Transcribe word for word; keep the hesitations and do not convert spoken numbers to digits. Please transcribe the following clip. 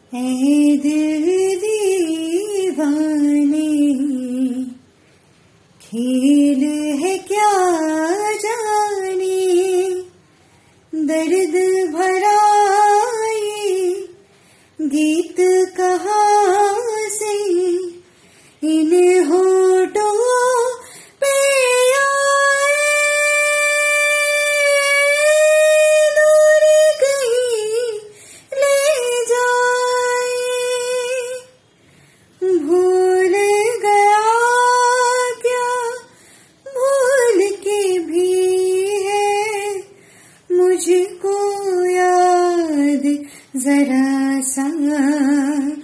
ऐ दिल दीवाने खेल है क्या जाने, दर्द भरा ये गीत कहाँ से इन होठों पे आए, दूर कहीं ले जाए। भूल गया क्या भूल के भी है मुझको याद जरा सा।